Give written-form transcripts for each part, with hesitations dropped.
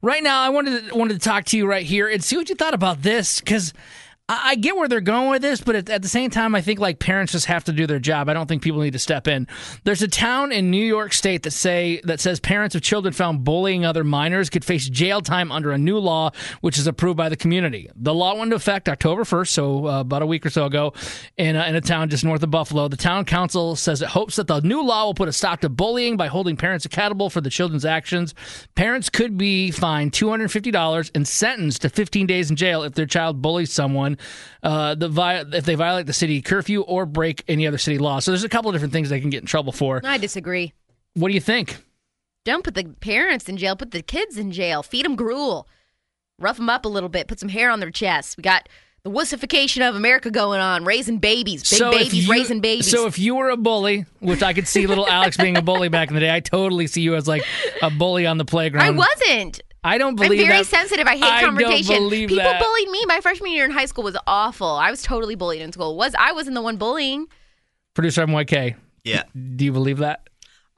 Right now, I wanted to talk to you right here and see what you thought about this, because I get where they're going with this, but at the same time, I think like parents just have to do their job. I don't think people need to step in. There's a town in New York State that says parents of children found bullying other minors could face jail time under a new law, which is approved by the community. The law went into effect October 1st, so about a week or so ago, in a town just north of Buffalo. The town council says it hopes that the new law will put a stop to bullying by holding parents accountable for the children's actions. Parents could be fined $250 and sentenced to 15 days in jail if their child bullies someone. If they violate the city curfew or break any other city law. So there's a couple of different things they can get in trouble for. I disagree. What do you think? Don't put the parents in jail. Put the kids in jail. Feed them gruel. Rough them up a little bit. Put some hair on their chests. We got the wussification of America going on. Raising babies. Raising babies. So if you were a bully, which I could see little Alex being a bully back in the day, I totally see you as like a bully on the playground. I wasn't. I don't believe that. I'm very sensitive. I hate confrontation. I don't believe People that. bullied me. My freshman year in high school was awful. I was totally bullied in school. I wasn't the one bullying. Producer MYK. Yeah. Do you believe that?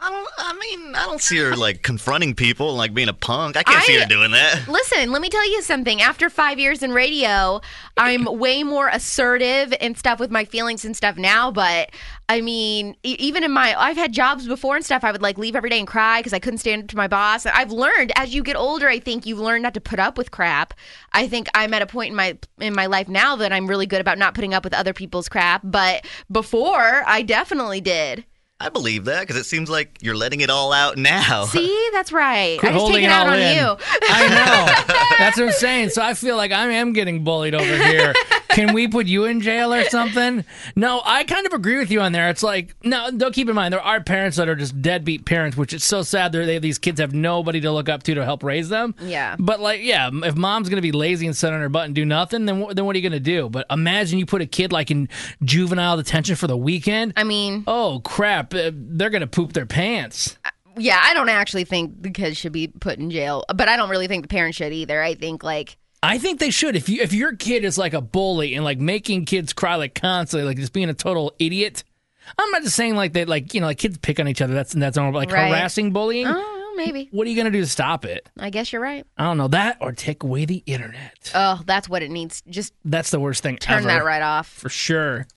I don't see her like confronting people and like being a punk. I can't see her doing that. Listen, let me tell you something. After 5 years in radio, I'm way more assertive and stuff with my feelings and stuff now. But I mean, even I've had jobs before and stuff. I would like leave every day and cry because I couldn't stand up to my boss. I've learned as you get older. I think you've learned not to put up with crap. I think I'm at a point in my life now that I'm really good about not putting up with other people's crap. But before, I definitely did. I believe that because it seems like you're letting it all out now. See, that's right. Quit I just take holding it out all on in. you. I know. That's what I'm saying. So I feel like I am getting bullied over here. Can we put you in jail or something? No, I kind of agree with you on there. It's like, no, don't keep in mind, there are parents that are just deadbeat parents, which is so sad. These kids have nobody to look up to help raise them. Yeah. But like, yeah, if mom's going to be lazy and sit on her butt and do nothing, then what are you going to do? But imagine you put a kid like in juvenile detention for the weekend. I mean, oh, crap. They're going to poop their pants. Yeah, I don't actually think the kids should be put in jail, but I don't really think the parents should either. I think they should. If your kid is like a bully and like making kids cry like constantly, like just being a total idiot. I'm not just saying like that, like kids pick on each other. That's normal. Like right. Harassing bullying. Oh, maybe. What are you gonna do to stop it? I guess you're right. I don't know, that or take away the internet. Oh, that's what it needs. Just that's the worst thing. Turn ever. that right off for sure.